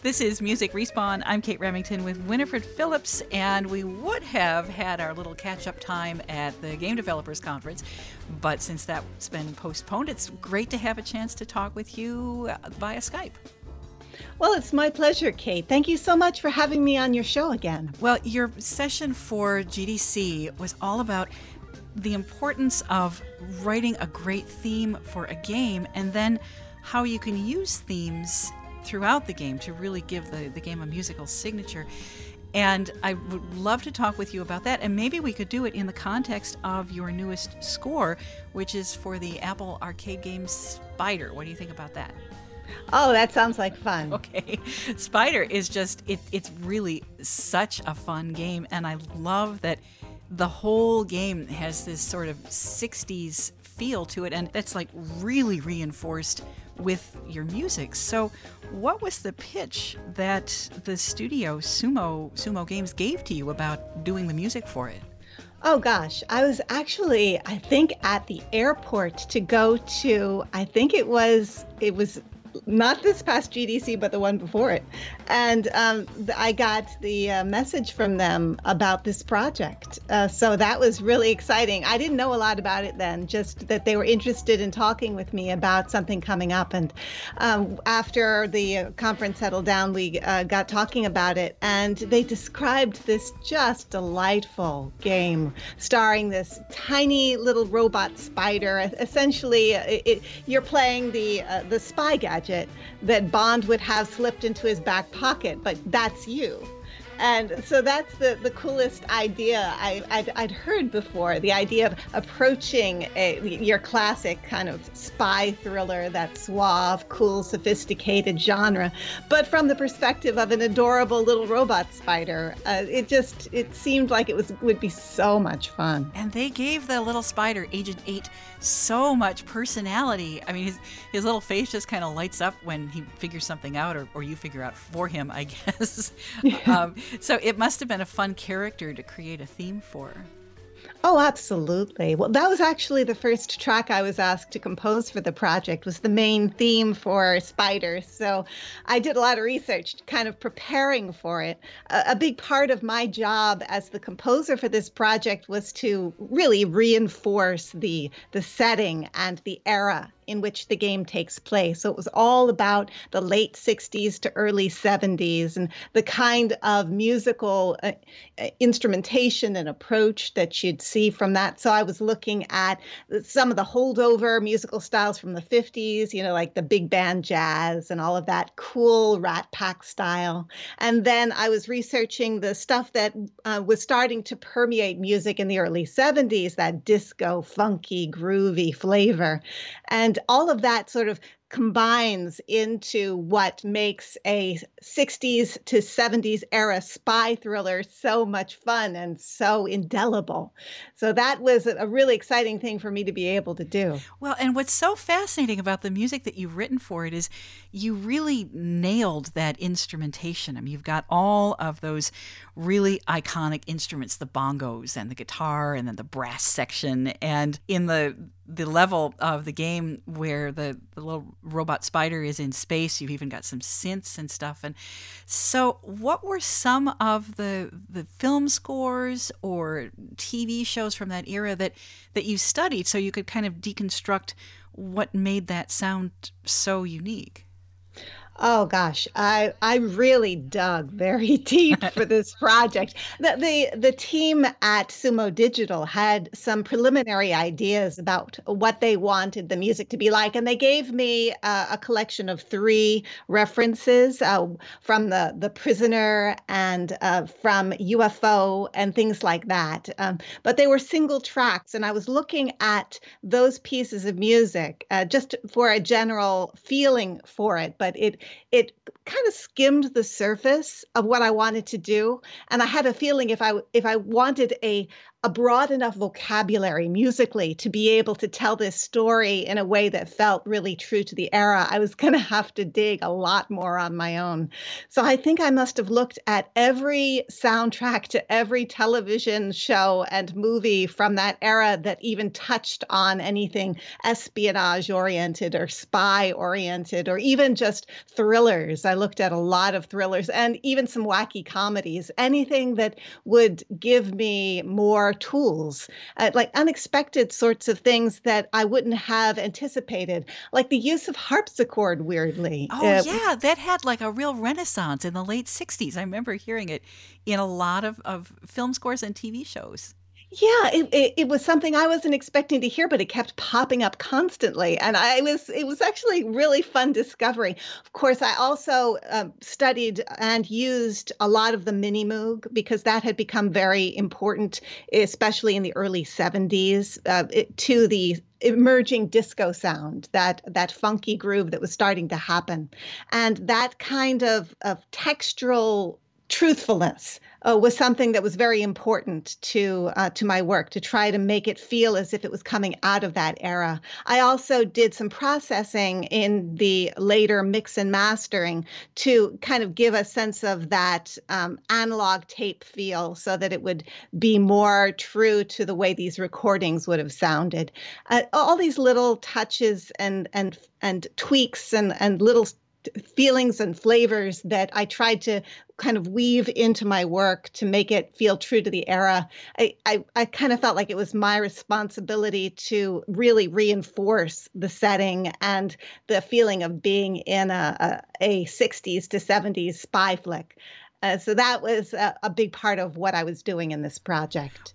This is Music Respawn. I'm Kate Remington with Winifred Phillips, and we would have had our little catch-up time at the Game Developers Conference, but since that's been postponed, it's great to have a chance to talk with you via Skype. Well, it's my pleasure, Kate. Thank you so much for having me on your show again. Well, your session for GDC was all about the importance of writing a great theme for a game, and then how you can use themes throughout the game to really give the game a musical signature. And I would love to talk with you about that, and maybe we could do it in the context of your newest score, which is for the Apple arcade game Spider. What do you think about that? Oh, that sounds like fun. Okay. Spider is just, it's really such a fun game, and I love that the whole game has this sort of 60s feel to it, and that's like really reinforced with your music. So what was the pitch that the studio Sumo Games gave to you about doing the music for it? Oh gosh, I was actually, I think, at the airport to go to, I think it was not this past GDC, but the one before it. And I got the message from them about this project. So that was really exciting. I didn't know a lot about it then, just that they were interested in talking with me about something coming up. And after the conference settled down, we got talking about it. And they described this just delightful game starring this tiny little robot spider. Essentially, you're playing the spy gadget that Bond would have slipped into his back pocket, but that's you. And so that's the coolest idea I'd heard before, the idea of approaching your classic kind of spy thriller, that suave, cool, sophisticated genre, but from the perspective of an adorable little robot spider. It seemed like it would be so much fun. And they gave the little spider, Agent 8, so much personality. I mean, his little face just kind of lights up when he figures something out, or you figure out for him, I guess. So it must have been a fun character to create a theme for. Oh, absolutely. Well, that was actually the first track I was asked to compose for the project, was the main theme for Spider. So I did a lot of research kind of preparing for it. A big part of my job as the composer for this project was to really reinforce the setting and the era in which the game takes place. So it was all about the late 60s to early 70s and the kind of musical instrumentation and approach that you'd see from that. So I was looking at some of the holdover musical styles from the 50s, like the big band jazz and all of that cool Rat Pack style. And then I was researching the stuff that was starting to permeate music in the early 70s, that disco, funky, groovy flavor. And all of that sort of combines into what makes a 60s to 70s era spy thriller so much fun and so indelible. So that was a really exciting thing for me to be able to do. Well, and what's so fascinating about the music that you've written for it is you really nailed that instrumentation. I mean, you've got all of those really iconic instruments, the bongos and the guitar and then the brass section. And in the level of the game where the little robot spider is in space, you've even got some synths and stuff. And so what were some of the film scores or TV shows from that era that you studied so you could kind of deconstruct what made that sound so unique? Oh gosh, I really dug very deep for this project. The team at Sumo Digital had some preliminary ideas about what they wanted the music to be like, and they gave me a collection of 3 references from the Prisoner and from UFO and things like that. But they were single tracks, and I was looking at those pieces of music just for a general feeling for it, but it kind of skimmed the surface of what I wanted to do. And I had a feeling if I wanted a a broad enough vocabulary musically to be able to tell this story in a way that felt really true to the era, I was going to have to dig a lot more on my own. So I think I must have looked at every soundtrack to every television show and movie from that era that even touched on anything espionage oriented or spy oriented, or even just thrillers. I looked at a lot of thrillers and even some wacky comedies, anything that would give me more tools, like unexpected sorts of things that I wouldn't have anticipated, like the use of harpsichord, weirdly. Oh, yeah, that had like a real renaissance in the late 60s. I remember hearing it in a lot of film scores and TV shows. Yeah, it was something I wasn't expecting to hear, but it kept popping up constantly, and it was actually really fun discovery. Of course, I also studied and used a lot of the mini moog because that had become very important, especially in the early 70s, to the emerging disco sound, that funky groove that was starting to happen, and that kind of textural truthfulness was something that was very important to my work, to try to make it feel as if it was coming out of that era. I also did some processing in the later mix and mastering to kind of give a sense of that analog tape feel so that it would be more true to the way these recordings would have sounded. All these little touches and tweaks and little feelings and flavors that I tried to kind of weave into my work to make it feel true to the era. I kind of felt like it was my responsibility to really reinforce the setting and the feeling of being in a 60s to 70s spy flick. So that was a big part of what I was doing in this project.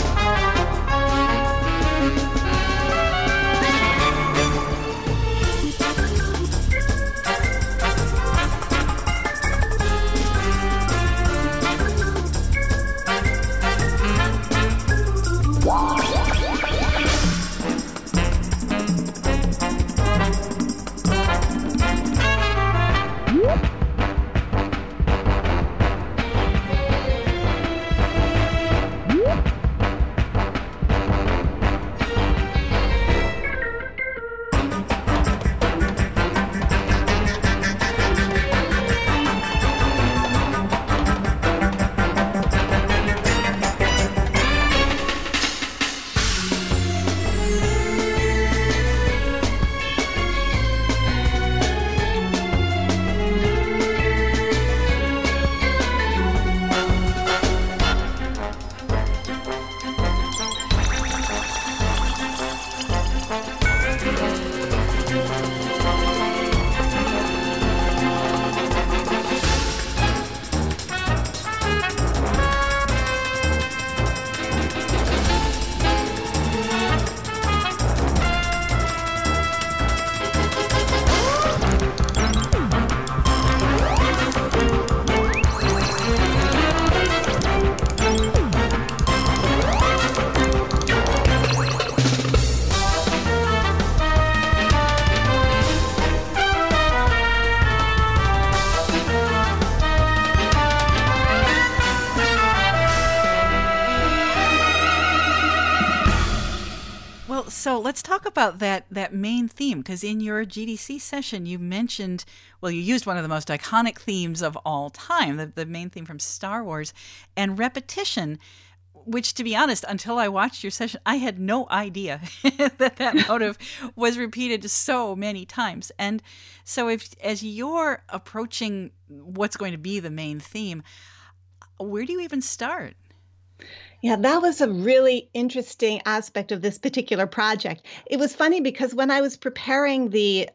So let's talk about that main theme, because in your GDC session you mentioned, well, you used one of the most iconic themes of all time, the main theme from Star Wars, and repetition, which, to be honest, until I watched your session, I had no idea that motive was repeated so many times. And so as you're approaching what's going to be the main theme, where do you even start? Yeah, that was a really interesting aspect of this particular project. It was funny because when I was preparing the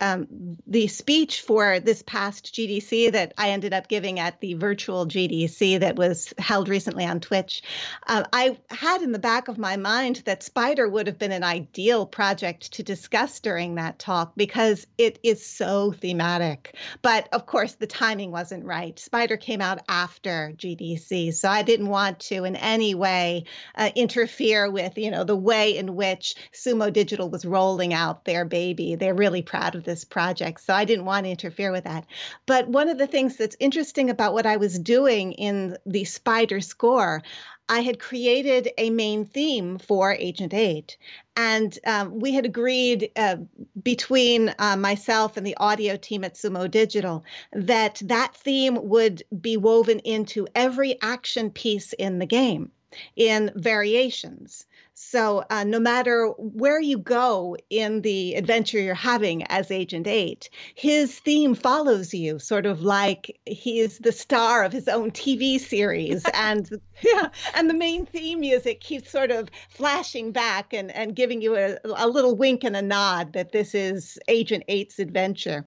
speech for this past GDC that I ended up giving at the virtual GDC that was held recently on Twitch, I had in the back of my mind that Spider would have been an ideal project to discuss during that talk because it is so thematic. But of course, the timing wasn't right. Spider came out after GDC, so I didn't want to in any way necessarily interfere with, the way in which Sumo Digital was rolling out their baby. They're really proud of this project, so I didn't want to interfere with that. But one of the things that's interesting about what I was doing in the Spider score, I had created a main theme for Agent 8. And we had agreed between myself and the audio team at Sumo Digital that that theme would be woven into every action piece in the game in variations. So no matter where you go in the adventure you're having as Agent 8, his theme follows you, sort of like he is the star of his own TV series. And and the main theme music keeps sort of flashing back and giving you a little wink and a nod that this is Agent 8's adventure.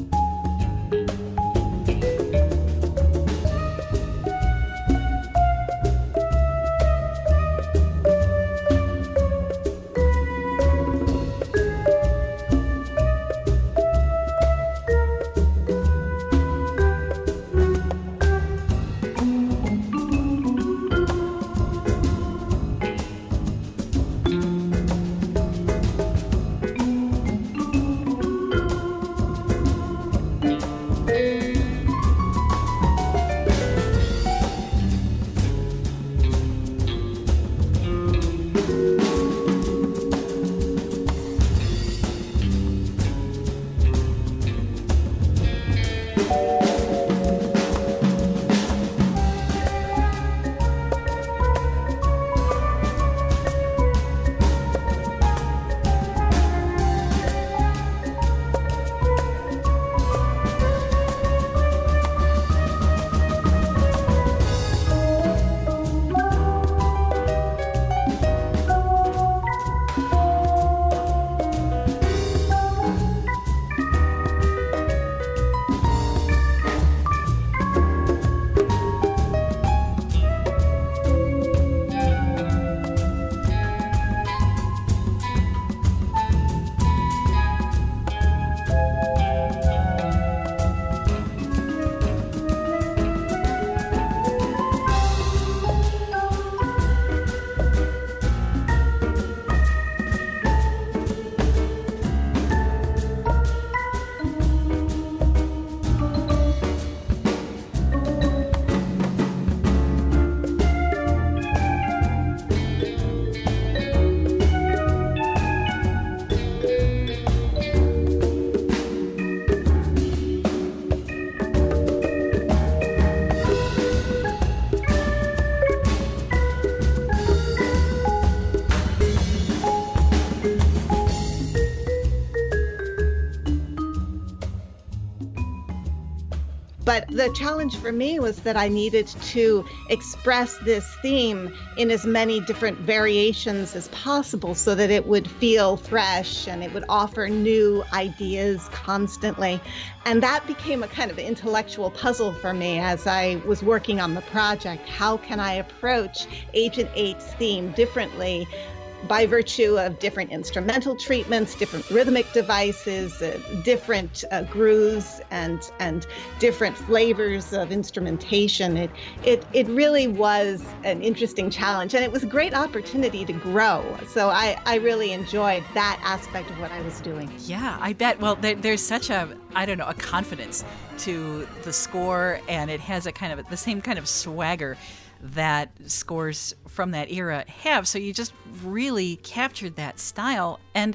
But the challenge for me was that I needed to express this theme in as many different variations as possible so that it would feel fresh and it would offer new ideas constantly. And that became a kind of intellectual puzzle for me as I was working on the project. How can I approach Agent 8's theme differently by virtue of different instrumental treatments, different rhythmic devices, different grooves, and different flavors of instrumentation? It really was an interesting challenge, and it was a great opportunity to grow. So I really enjoyed that aspect of what I was doing. Yeah, I bet. Well, there's such a confidence to the score, and it has a kind of the same kind of swagger that scores from that era have. So you just really captured that style. And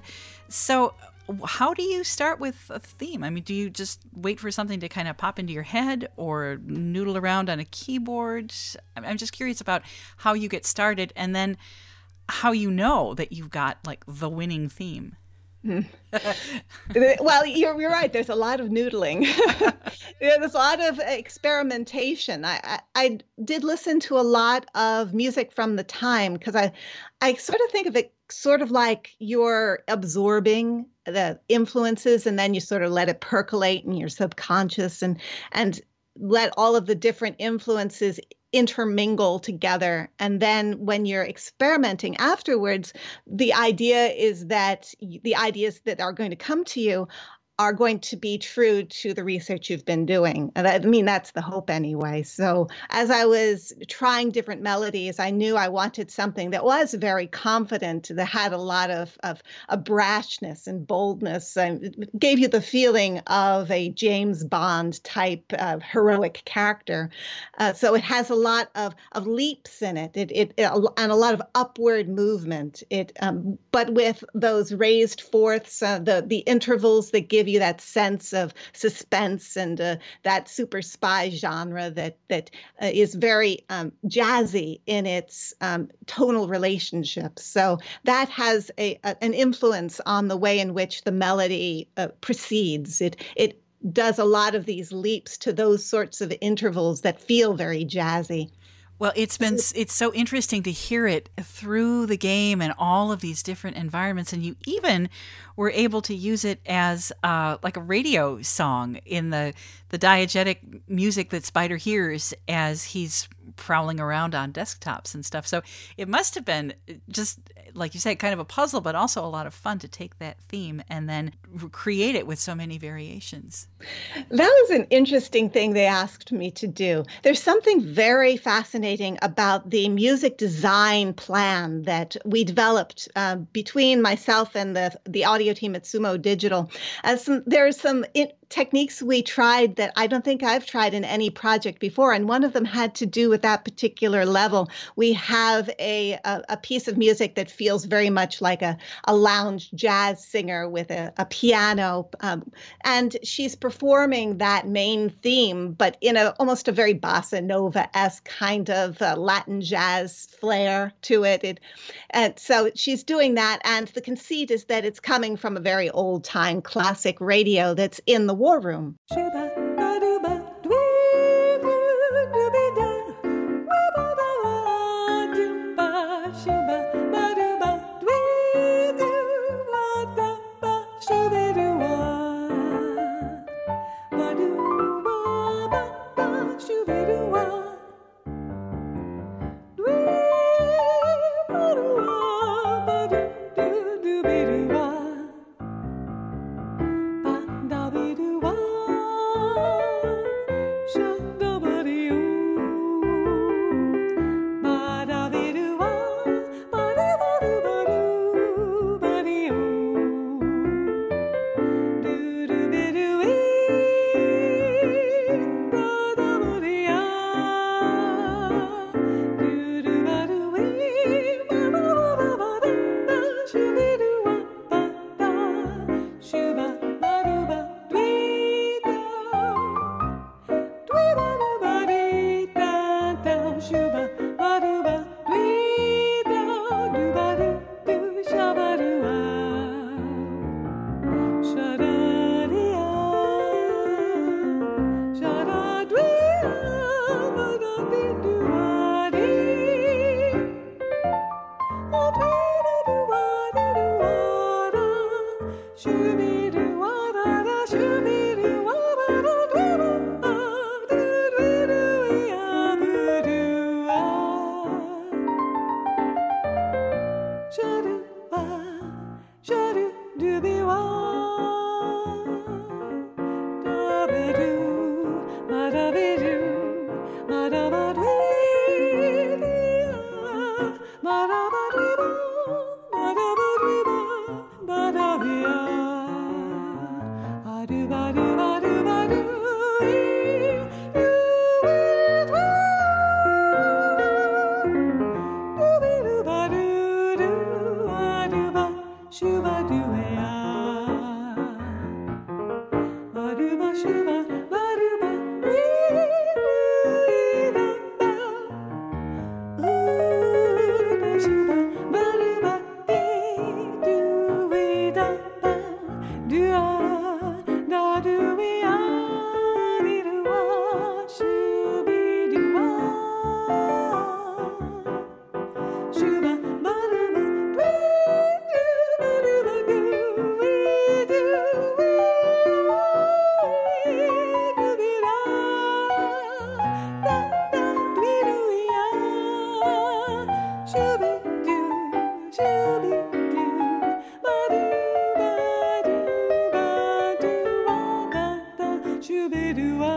so how do you start with a theme? I mean, do you just wait for something to kind of pop into your head or noodle around on a keyboard? I'm just curious about how you get started and then how you know that you've got like the winning theme. Well, you're right. There's a lot of noodling. There's a lot of experimentation. I did listen to a lot of music from the time because I sort of think of it sort of like you're absorbing the influences and then you sort of let it percolate in your subconscious and let all of the different influences intermingle together. And then when you're experimenting afterwards, the idea is that the ideas that are going to come to you are going to be true to the research you've been doing. And I mean, that's the hope anyway. So as I was trying different melodies, I knew I wanted something that was very confident, that had a lot of brashness and boldness, and it gave you the feeling of a James Bond type of heroic character. So it has a lot of leaps in it, and a lot of upward movement. But with those raised fourths, the intervals that give you that sense of suspense, and that super spy genre that is very jazzy in its tonal relationships. So that has an influence on the way in which the melody proceeds. It does a lot of these leaps to those sorts of intervals that feel very jazzy. Well, it's so interesting to hear it through the game and all of these different environments, and you even were able to use it as like a radio song in the diegetic music that Spider hears as he's prowling around on desktops and stuff. So it must have been, just like you said, kind of a puzzle, but also a lot of fun to take that theme and then create it with so many variations. That was an interesting thing they asked me to do. There's something very fascinating about the music design plan that we developed between myself and the audio team at Sumo Digital. There are some techniques we tried that I don't think I've tried in any project before, and one of them had to do with that particular level. We have a piece of music that feels very much like a lounge jazz singer with a piano, and she's performing that main theme, but in almost a very bossa nova-esque kind of Latin jazz flair to it. And so she's doing that, and the conceit is that it's coming from a very old-time classic radio that's in the war room.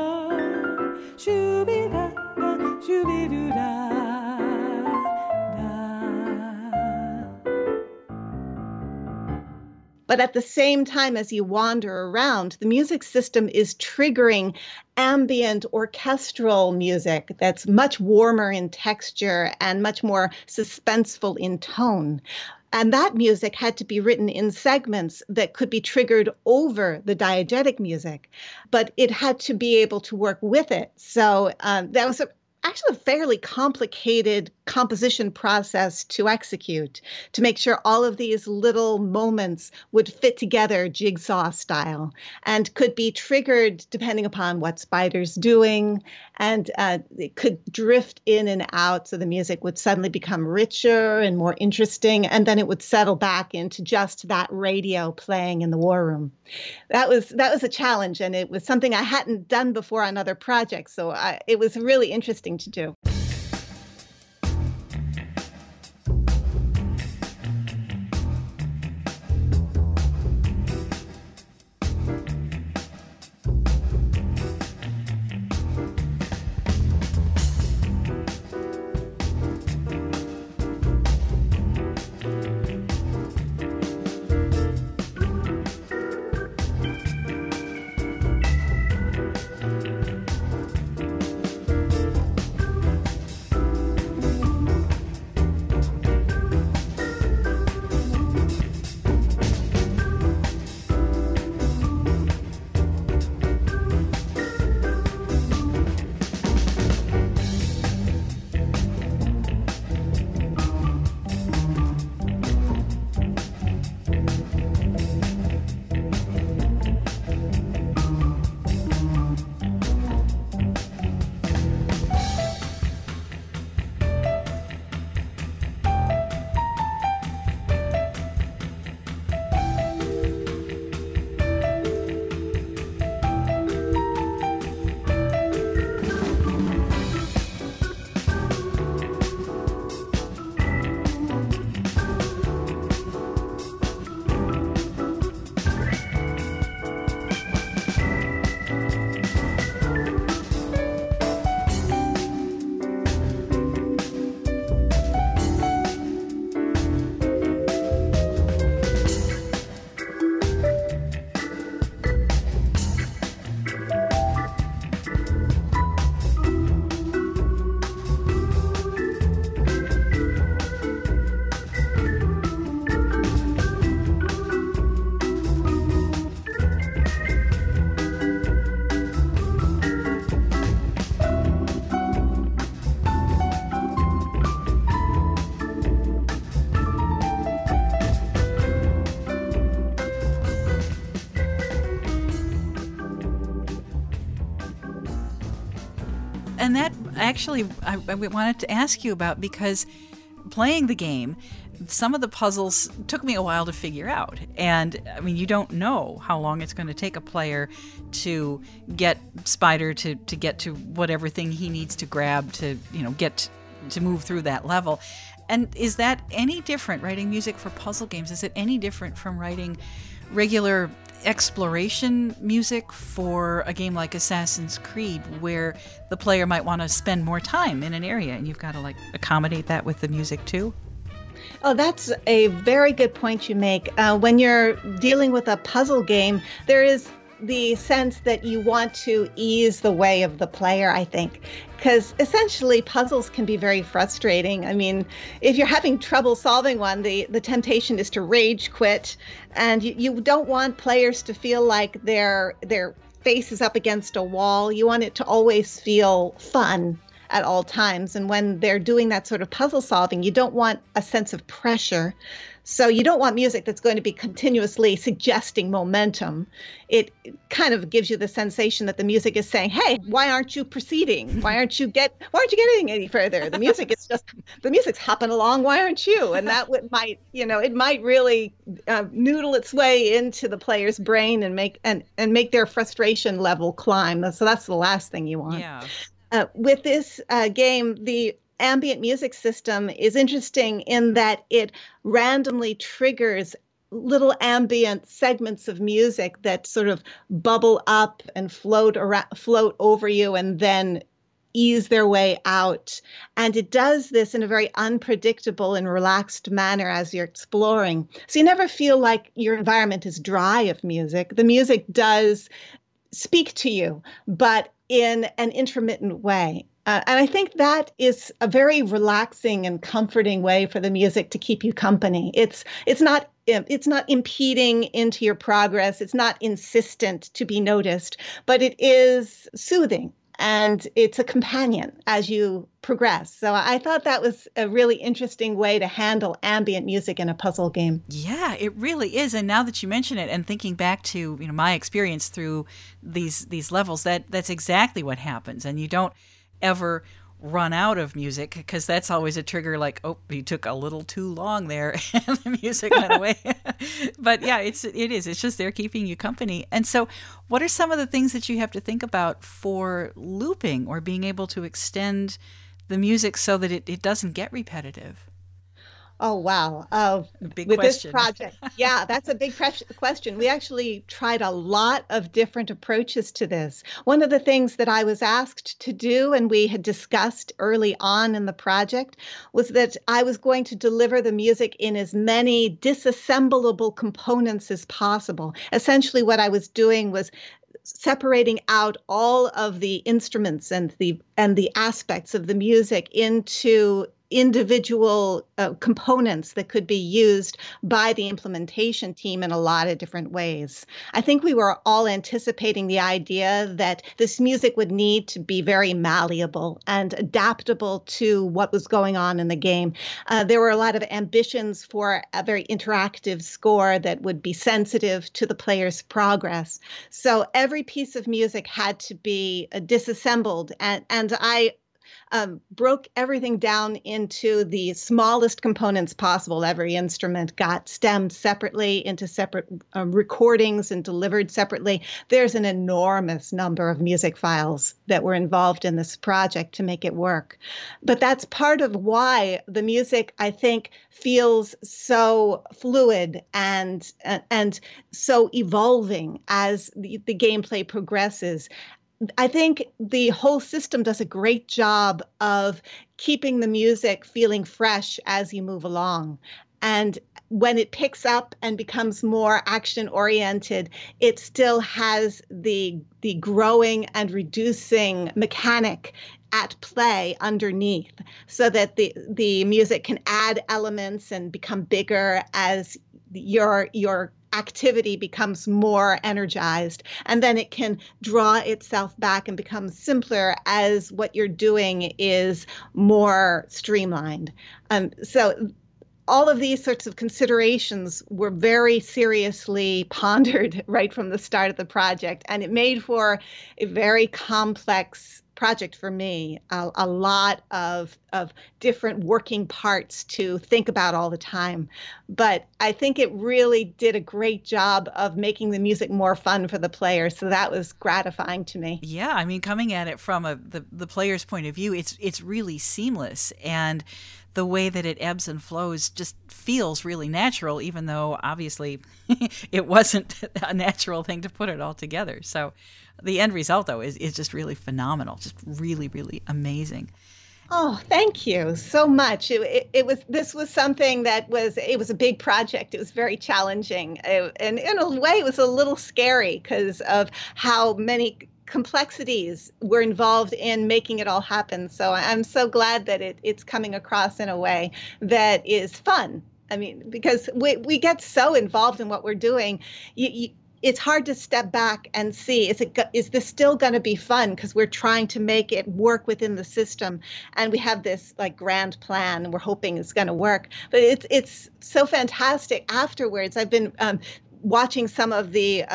shoo-be-da-da, shoo-be-doo-da. But at the same time, as you wander around, the music system is triggering ambient orchestral music that's much warmer in texture and much more suspenseful in tone. And that music had to be written in segments that could be triggered over the diegetic music, but it had to be able to work with it. So that was actually a fairly complicated composition process to execute, to make sure all of these little moments would fit together jigsaw style and could be triggered depending upon what Spider's doing. And it could drift in and out, so the music would suddenly become richer and more interesting, and then it would settle back into just that radio playing in the war room. That was a challenge, and it was something I hadn't done before on other projects, so it was really interesting to do. And that actually I wanted to ask you about, because playing the game, some of the puzzles took me a while to figure out. And I mean, you don't know how long it's going to take a player to get Spider to get to whatever thing he needs to grab to, get to move through that level. And is that any different, writing music for puzzle games? Is it any different from writing regular exploration music for a game like Assassin's Creed, where the player might want to spend more time in an area and you've got to accommodate that with the music too? Oh, that's a very good point you make. When you're dealing with a puzzle game, there is the sense that you want to ease the way of the player, I think, because essentially puzzles can be very frustrating. I mean, if you're having trouble solving one, the temptation is to rage quit, and you don't want players to feel like their face is up against a wall. You want it to always feel fun at all times. And when they're doing that sort of puzzle solving, you don't want a sense of pressure. So you don't want music that's going to be continuously suggesting momentum. It kind of gives you the sensation that the music is saying, "Hey, why aren't you proceeding? Why aren't you getting any further? The music's hopping along. Why aren't you?" And that might really noodle its way into the player's brain and make their frustration level climb. So that's the last thing you want. Yeah. With this game, the ambient music system is interesting in that it randomly triggers little ambient segments of music that sort of bubble up and float over you and then ease their way out. And it does this in a very unpredictable and relaxed manner as you're exploring. So you never feel like your environment is dry of music. The music does speak to you, but in an intermittent way. And I think that is a very relaxing and comforting way for the music to keep you company. It's not impeding into your progress. It's not insistent to be noticed, but it is soothing. And it's a companion as you progress. So I thought that was a really interesting way to handle ambient music in a puzzle game. Yeah, it really is. And now that you mention it, and thinking back to my experience through these levels, that's exactly what happens. And you don't ever run out of music, because that's always a trigger, like, oh, you took a little too long there and the music went away. But yeah, it's just there keeping you company. And so what are some of the things that you have to think about for looping or being able to extend the music so that it doesn't get repetitive? Oh, wow. Big with question. This project. Yeah, that's a big question. We actually tried a lot of different approaches to this. One of the things that I was asked to do, and we had discussed early on in the project, was that I was going to deliver the music in as many disassemblable components as possible. Essentially, what I was doing was separating out all of the instruments and the aspects of the music into individual components that could be used by the implementation team in a lot of different ways. I think we were all anticipating the idea that this music would need to be very malleable and adaptable to what was going on in the game. There were a lot of ambitions for a very interactive score that would be sensitive to the player's progress. So every piece of music had to be disassembled, and I broke everything down into the smallest components possible. Every instrument got stemmed separately into separate recordings and delivered separately. There's an enormous number of music files that were involved in this project to make it work. But that's part of why the music, I think, feels so fluid and so evolving as the gameplay progresses. I think the whole system does a great job of keeping the music feeling fresh as you move along. And when it picks up and becomes more action-oriented, it still has the growing and reducing mechanic at play underneath, so that the music can add elements and become bigger as your activity becomes more energized, and then it can draw itself back and become simpler as what you're doing is more streamlined. So all of these sorts of considerations were very seriously pondered right from the start of the project, and it made for a very complex project for me, a lot of different working parts to think about all the time. But I think it really did a great job of making the music more fun for the player. So that was gratifying to me. Yeah, I mean, coming at it from the player's point of view, it's really seamless, and the way that it ebbs and flows just feels really natural, even though obviously it wasn't a natural thing to put it all together. So the end result, though, is just really phenomenal, just really, really amazing. Oh, thank you so much. This was something that was a big project. It was very challenging, and in a way, it was a little scary because of how many complexities were involved in making it all happen. So I'm so glad that it's coming across in a way that is fun. I mean, because we get so involved in what we're doing, it's hard to step back and see, is this still going to be fun? Because we're trying to make it work within the system, and we have this like grand plan, and we're hoping it's going to work. But it's so fantastic afterwards. I've been watching some of the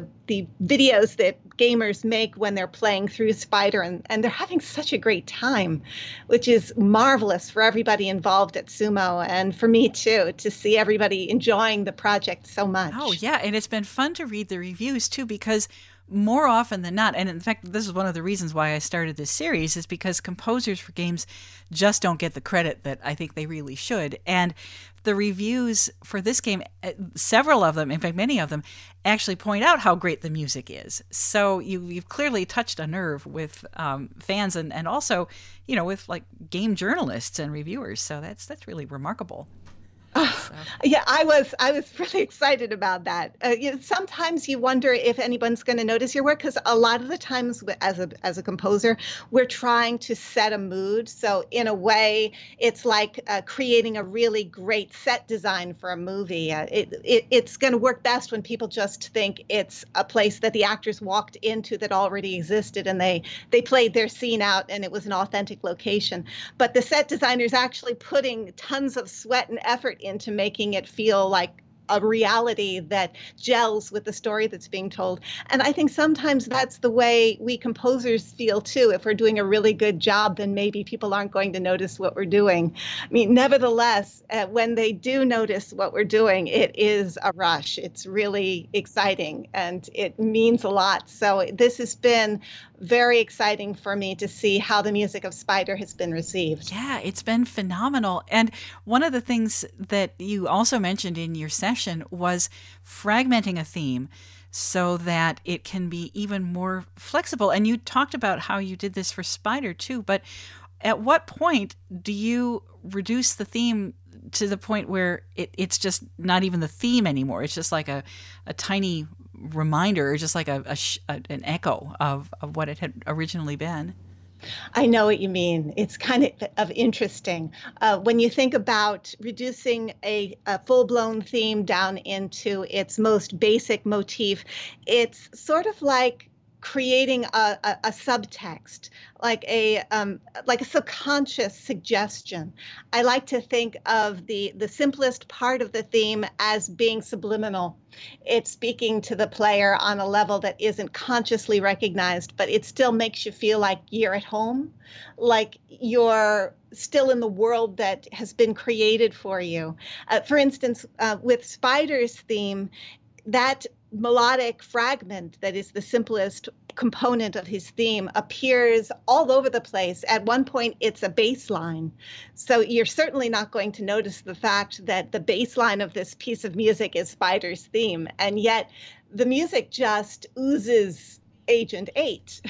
videos that gamers make when they're playing through Spider, and they're having such a great time, which is marvelous for everybody involved at Sumo, and for me too, to see everybody enjoying the project so much. Oh yeah, and it's been fun to read the reviews too, because more often than not, and in fact, this is one of the reasons why I started this series, is because composers for games just don't get the credit that I think they really should. And the reviews for this game, several of them, in fact, many of them, actually point out how great the music is. So you've clearly touched a nerve with fans and also, with like game journalists and reviewers. So that's really remarkable. So. Yeah, I was really excited about that. Sometimes you wonder if anyone's going to notice your work, because a lot of the times as a composer, we're trying to set a mood. So in a way, it's like creating a really great set design for a movie. It's going to work best when people just think it's a place that the actors walked into that already existed, and they played their scene out and it was an authentic location. But the set designer's actually putting tons of sweat and effort into making it feel like a reality that gels with the story that's being told. And I think sometimes that's the way we composers feel too. If we're doing a really good job, then maybe people aren't going to notice what we're doing. I mean, nevertheless, when they do notice what we're doing, it is a rush. It's really exciting and it means a lot. So this has been very exciting for me to see how the music of Spider has been received. Yeah, it's been phenomenal. And one of the things that you also mentioned in your session was fragmenting a theme so that it can be even more flexible. And you talked about how you did this for Spider too, but at what point do you reduce the theme to the point where it's just not even the theme anymore? It's just like a tiny reminder, just like an echo of what it had originally been. I know what you mean. It's kind of interesting. When you think about reducing a full-blown theme down into its most basic motif, it's sort of like creating a subtext, like a subconscious suggestion. I like to think of the simplest part of the theme as being subliminal. It's speaking to the player on a level that isn't consciously recognized, but it still makes you feel like you're at home, like you're still in the world that has been created for you. For instance, with Spider's theme, that melodic fragment that is the simplest component of his theme appears all over the place. At one point, it's a bass line. So you're certainly not going to notice the fact that the bass line of this piece of music is Spider's theme. And yet the music just oozes Agent 8.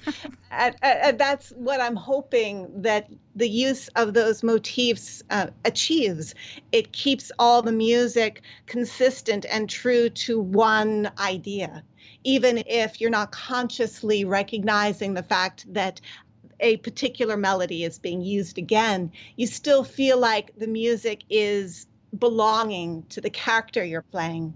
and that's what I'm hoping that the use of those motifs achieves. It keeps all the music consistent and true to one idea, even if you're not consciously recognizing the fact that a particular melody is being used again. You still feel like the music is belonging to the character you're playing.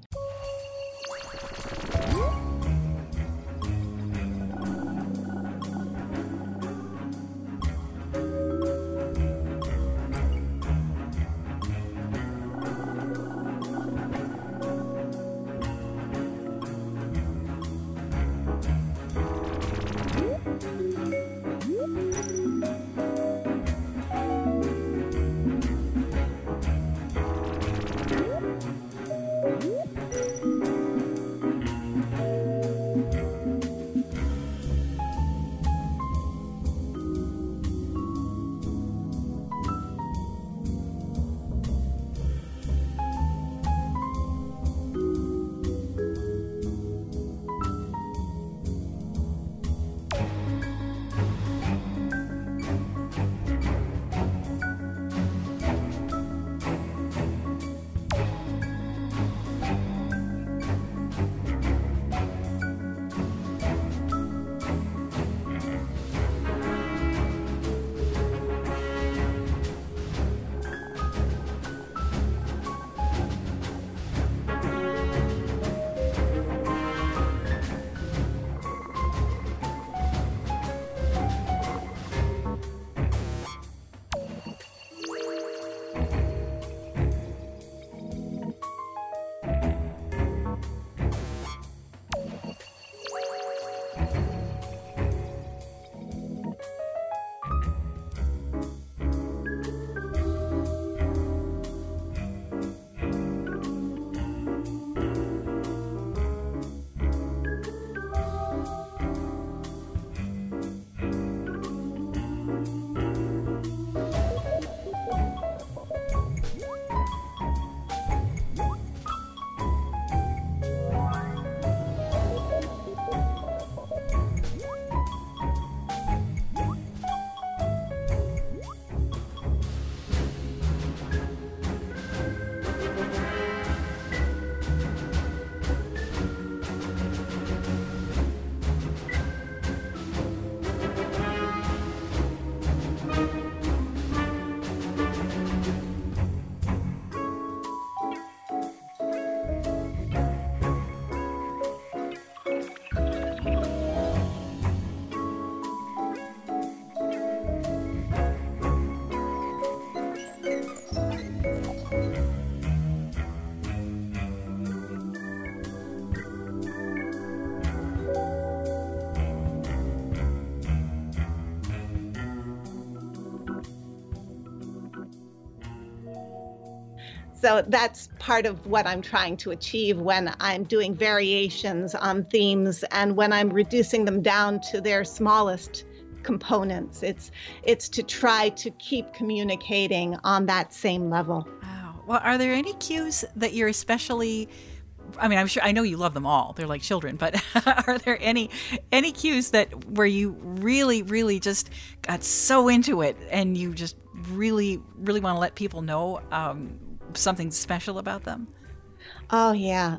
So that's part of what I'm trying to achieve when I'm doing variations on themes and when I'm reducing them down to their smallest components. It's to try to keep communicating on that same level. Wow. Well, are there any cues that you're especially, I mean, I know you love them all. They're like children, but are there any cues that where you really, really just got so into it and you just really, really want to let people know something special about them? Oh, yeah.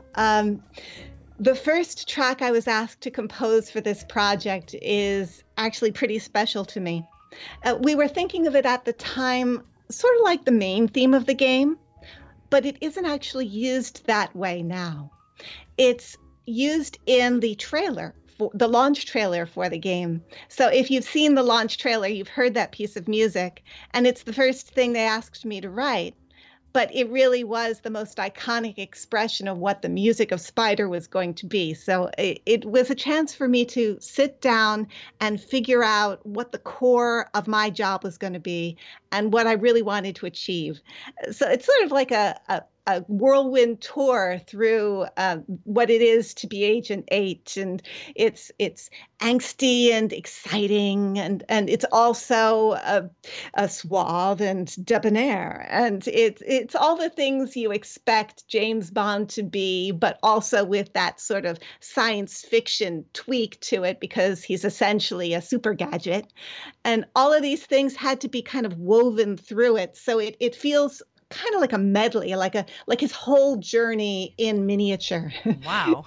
The first track I was asked to compose for this project is actually pretty special to me. We were thinking of it at the time sort of like the main theme of the game, but it isn't actually used that way now. It's used in the trailer, for the launch trailer for the game. So if you've seen the launch trailer, you've heard that piece of music, and it's the first thing they asked me to write. But it really was the most iconic expression of what the music of Spider was going to be. So it was a chance for me to sit down and figure out what the core of my job was going to be and what I really wanted to achieve. So it's sort of like a whirlwind tour through what it is to be Agent 8, and it's angsty and exciting, and it's also a suave and debonair, and it's all the things you expect James Bond to be, but also with that sort of science fiction tweak to it because he's essentially a super gadget, and all of these things had to be kind of woven through it, so it feels kind of like a medley, like his whole journey in miniature. Wow.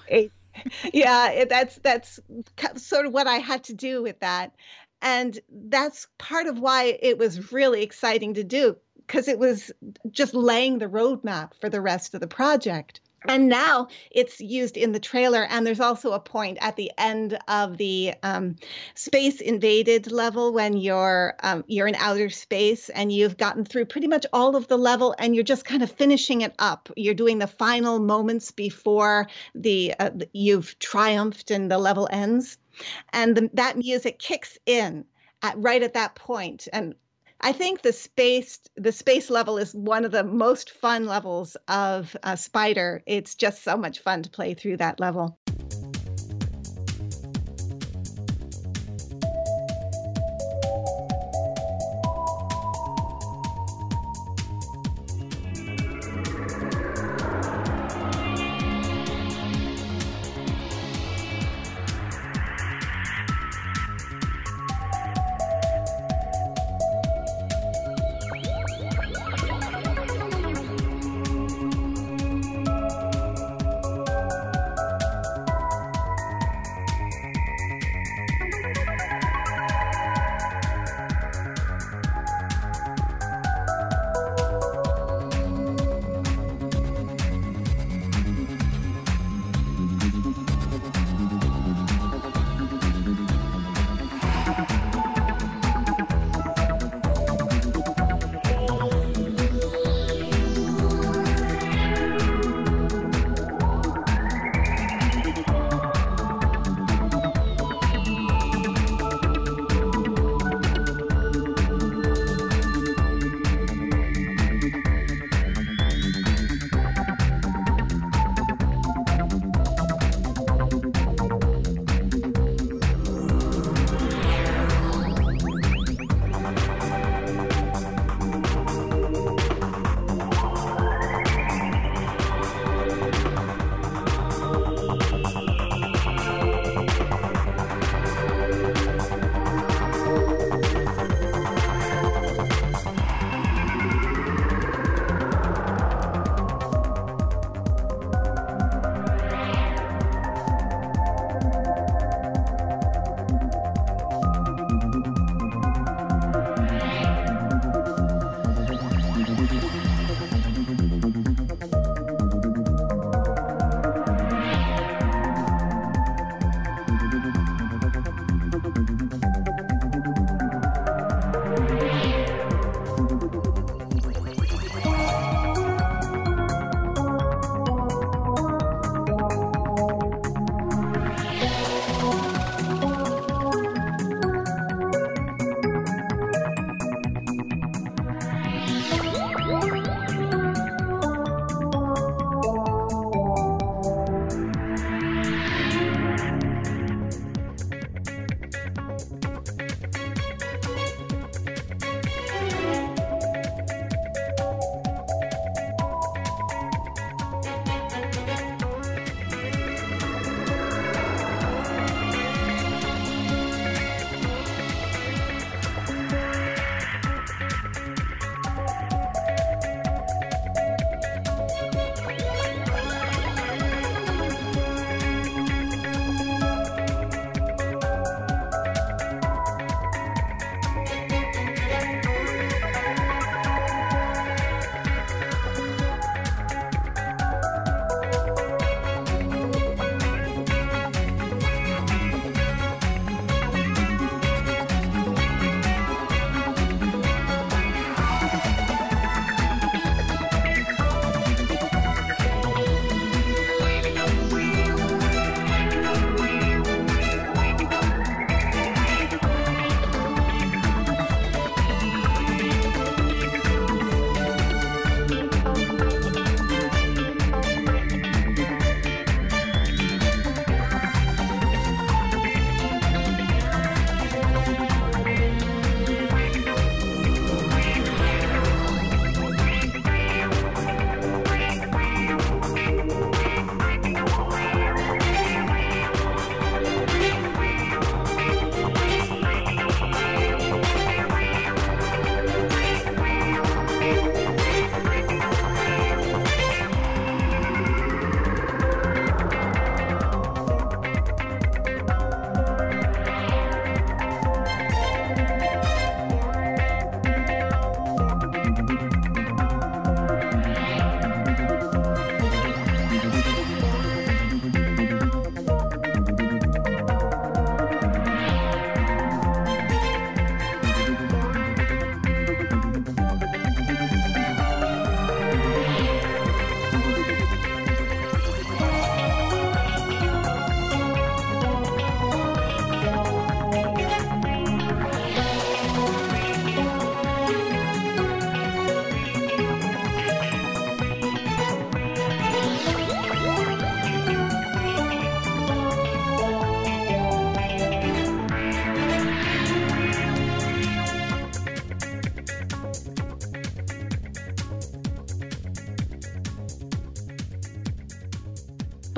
Yeah, that's sort of what I had to do with that. And that's part of why it was really exciting to do, because it was just laying the roadmap for the rest of the project. And now it's used in the trailer, and there's also a point at the end of the Space Invaded level when you're in outer space and you've gotten through pretty much all of the level, and you're just kind of finishing it up. You're doing the final moments before you've triumphed and the level ends, and that music kicks in right at that point. And I think the space level is one of the most fun levels of Spider. It's just so much fun to play through that level.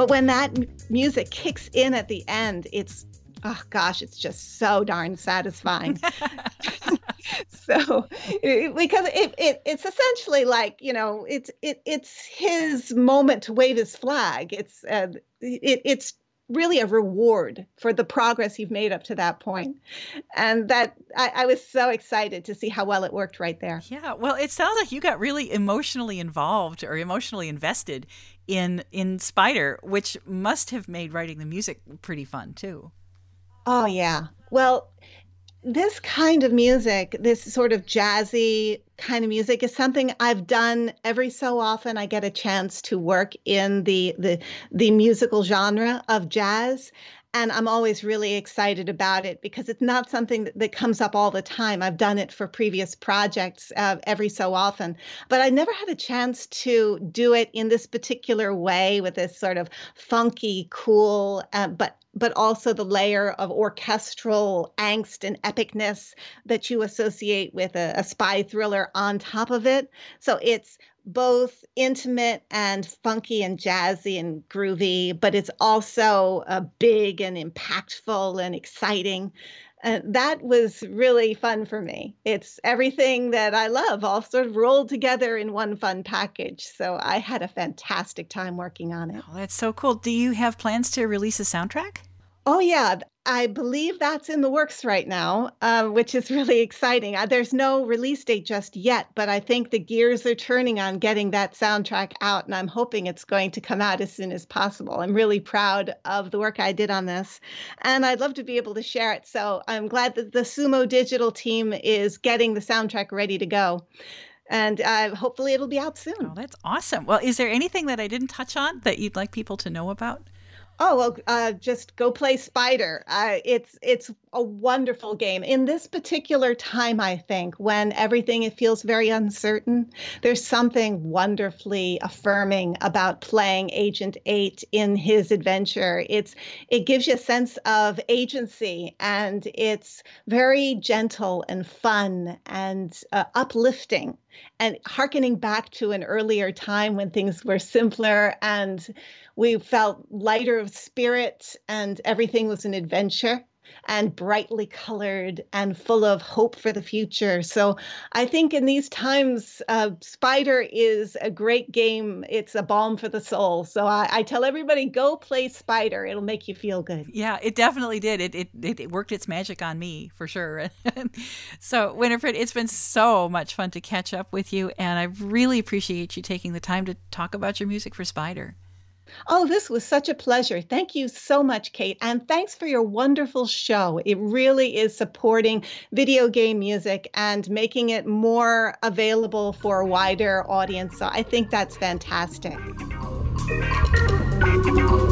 But when that music kicks in at the end, it's, oh gosh, it's just so darn satisfying. So, because it's essentially like, it's his moment to wave his flag. It's really a reward for the progress you've made up to that point. And that I was so excited to see how well it worked right there. Yeah, well, it sounds like you got really emotionally involved or emotionally invested in Spider, which must have made writing the music pretty fun too. Oh, yeah. Well, this kind of music, this sort of jazzy kind of music, is something I've done every so often. I get a chance to work in the musical genre of jazz, and I'm always really excited about it because it's not something that comes up all the time. I've done it for previous projects every so often, but I never had a chance to do it in this particular way with this sort of funky, cool, but also the layer of orchestral angst and epicness that you associate with a spy thriller on top of it. So it's both intimate and funky and jazzy and groovy, but it's also big and impactful and exciting. That was really fun for me. It's everything that I love, all sort of rolled together in one fun package. So I had a fantastic time working on it. Oh, that's so cool. Do you have plans to release a soundtrack? Oh, yeah. I believe that's in the works right now, which is really exciting. There's no release date just yet, but I think the gears are turning on getting that soundtrack out, and I'm hoping it's going to come out as soon as possible. I'm really proud of the work I did on this, and I'd love to be able to share it. So I'm glad that the Sumo Digital team is getting the soundtrack ready to go. And hopefully it'll be out soon. Oh, that's awesome. Well, is there anything that I didn't touch on that you'd like people to know about? Oh, well, just go play Spider. It's a wonderful game. In this particular time, I think, when everything it feels very uncertain, there's something wonderfully affirming about playing Agent 8 in his adventure. It gives you a sense of agency, and it's very gentle and fun and uplifting, and hearkening back to an earlier time when things were simpler and we felt lighter of spirit and everything was an adventure and brightly colored and full of hope for the future. So I think in these times, Spider is a great game. It's a balm for the soul. So I tell everybody, go play Spider. It'll make you feel good. Yeah, it definitely did. It worked its magic on me for sure. So Winifred, it's been so much fun to catch up with you. And I really appreciate you taking the time to talk about your music for Spider. Oh, this was such a pleasure. Thank you so much, Kate. And thanks for your wonderful show. It really is supporting video game music and making it more available for a wider audience. So I think that's fantastic.